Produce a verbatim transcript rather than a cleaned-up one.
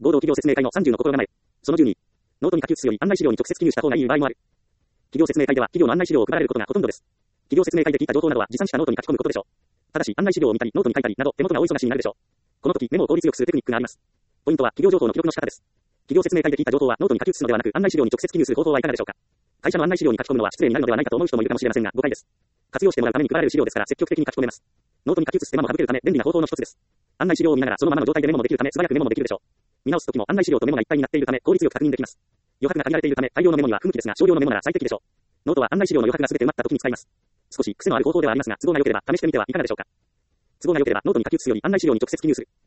合同企業説明会のさんじゅうの心構え。そのじゅうに。ノートに書き写すより案内資料に直接記入した方がいい場合もある。企業説明会では企業の案内資料を配られることがほとんどです。企業説明会で聞いた情報などは持参したノートに書き込むことでしょう。ただし案内資料を見たりノートに書いたりなど手元が大忙しになるでしょう。この時メモを効率よくするテクニックがあります。ポイントは企業情報の記録の仕方です。企業説明会で聞いた情報はノートに書き写すのではなく案内資料に直接記入する方法はいかがでしょうか。会社の案内資料に書き込むのは失礼になるのではないかと思う人もいるかもしれませんが誤解です。活用してもらうために配られる資料ですから積極的に書き込めます。ノートに書き写す手間も省けるため便利な方法の一つです。案内資料を見ながらそのままの状態でメモもできるため素早くメモもできるでしょう。見直す時も案内資料とメモが一体になっているため効率よく確認できます。余白が限られているため大量のメモには不向きですが少量のメモなら最適でしょう。ノートは案内資料の余白が全て埋まった時に使います。少し癖のある方法ではありますが都合が良ければ試してみてはいかがでしょうか。都合が良ければノートに書き写すより案内資料に直接記入する。